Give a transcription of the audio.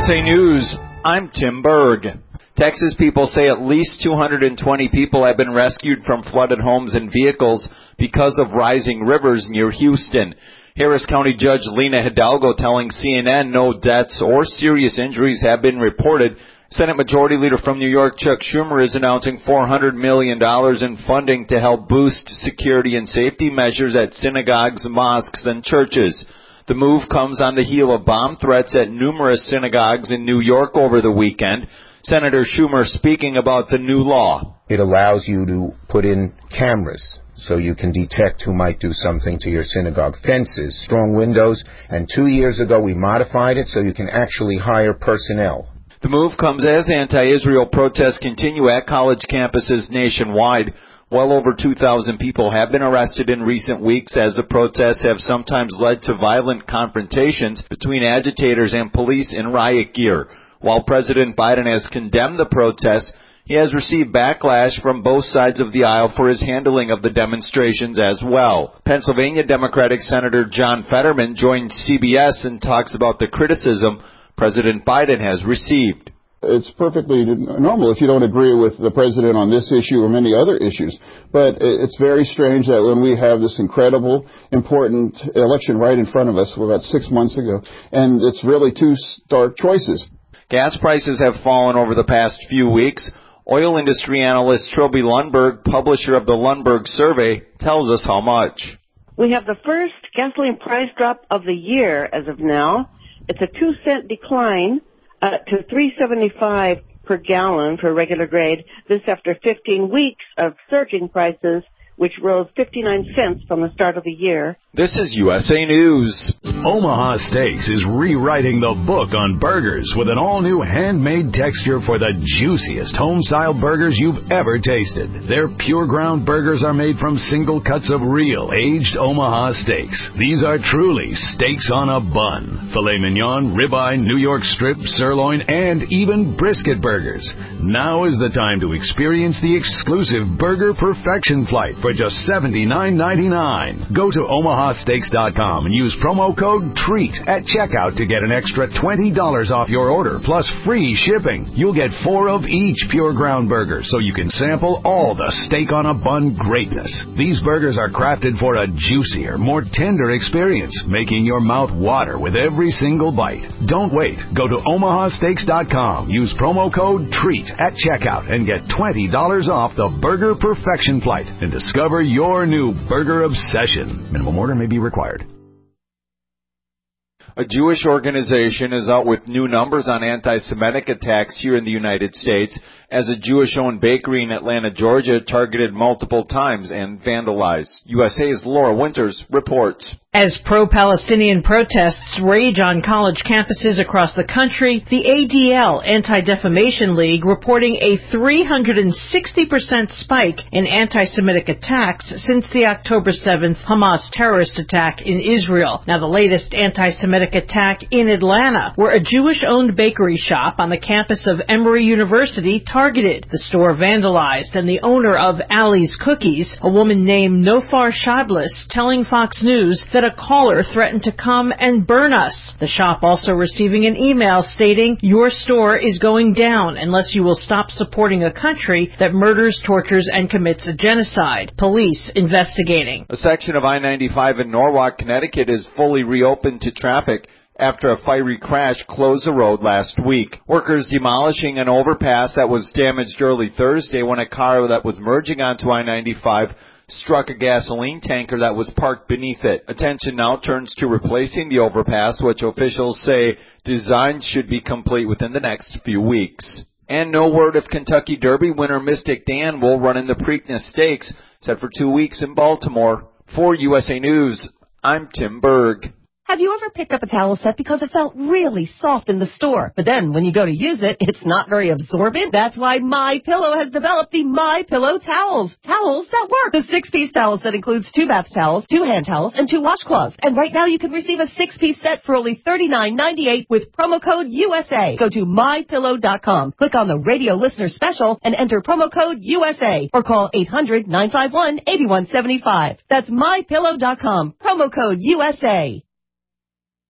USA News, I'm Tim Berg. Texas people say at least 220 people have been rescued from flooded homes and vehicles because of rising rivers near Houston. Harris County Judge Lena Hidalgo telling CNN no deaths or serious injuries have been reported. Senate Majority Leader from New York, Chuck Schumer, is announcing $400 million in funding to help boost security and safety measures at synagogues, mosques, and churches. The move comes on the heel of bomb threats at numerous synagogues in New York over the weekend. Senator Schumer speaking about the new law. It allows you to put in cameras so you can detect who might do something to your synagogue. Fences, strong windows, and 2 years ago we modified it so you can actually hire personnel. The move comes as anti-Israel protests continue at college campuses nationwide. Well over 2,000 people have been arrested in recent weeks as the protests have sometimes led to violent confrontations between agitators and police in riot gear. While President Biden has condemned the protests, he has received backlash from both sides of the aisle for his handling of the demonstrations as well. Pennsylvania Democratic Senator John Fetterman joined CBS and talks about the criticism President Biden has received. It's perfectly normal if you don't agree with the president on this issue or many other issues. But it's very strange that when we have this incredible, important election right in front of us about 6 months ago, and it's really two stark choices. Gas prices have fallen over the past few weeks. Oil industry analyst Trilby Lundberg, publisher of the Lundberg Survey, tells us how much. We have the first gasoline price drop of the year as of now. It's a 2-cent decline to $3.75 per gallon for regular grade. This after 15 weeks of surging prices, which rose 59 cents from the start of the year. This is USA News. Omaha Steaks is rewriting the book on burgers with an all-new handmade texture for the juiciest home-style burgers you've ever tasted. Their pure ground burgers are made from single cuts of real aged Omaha steaks. These are truly steaks on a bun. Filet mignon, ribeye, New York strip, sirloin, and even brisket burgers. Now is the time to experience the exclusive Burger Perfection Flight for just $79.99. Go to omahasteaks.com and use promo code TREAT at checkout to get an extra $20 off your order, plus free shipping. You'll get 4 of each pure ground burger, so you can sample all the steak on a bun greatness. These burgers are crafted for a juicier, more tender experience, making your mouth water with every single bite. Don't wait. Go to omahasteaks.com. Use promo code TREAT at checkout and get $20 off the Burger Perfection Flight and discover your new burger obsession. Minimum order may be required. A Jewish organization is out with new numbers on anti-Semitic attacks here in the United States as a Jewish-owned bakery in Atlanta, Georgia, targeted multiple times and vandalized. USA's Laura Winters reports. As pro-Palestinian protests rage on college campuses across the country, the ADL, Anti-Defamation League, reporting a 360% spike in anti-Semitic attacks since the October 7th Hamas terrorist attack in Israel. Now, the latest anti-Semitic attack in Atlanta, where a Jewish-owned bakery shop on the campus of Emory University targeted. The store vandalized, and the owner of Ali's Cookies, a woman named Nofar Shadlis, telling Fox News that a caller threatened to come and burn us. The shop also receiving an email stating, "Your store is going down unless you will stop supporting a country that murders, tortures, and commits a genocide." Police investigating. A section of I-95 in Norwalk, Connecticut is fully reopened to traffic after a fiery crash closed the road last week. Workers demolishing an overpass that was damaged early Thursday when a car that was merging onto I-95 struck a gasoline tanker that was parked beneath it. Attention now turns to replacing the overpass, which officials say design should be complete within the next few weeks. And no word if Kentucky Derby winner Mystic Dan will run in the Preakness Stakes, set for 2 weeks in Baltimore. For USA News, I'm Tim Berg. Have you ever picked up a towel set because it felt really soft in the store, but then when you go to use it, it's not very absorbent? That's why MyPillow has developed the MyPillow towels. Towels that work. The 6-piece towel set includes 2 bath towels, 2 hand towels, and 2 washcloths. And right now you can receive a 6-piece set for only $39.98 with promo code USA. Go to MyPillow.com, click on the radio listener special, and enter promo code USA, or call 800-951-8175. That's MyPillow.com, promo code USA.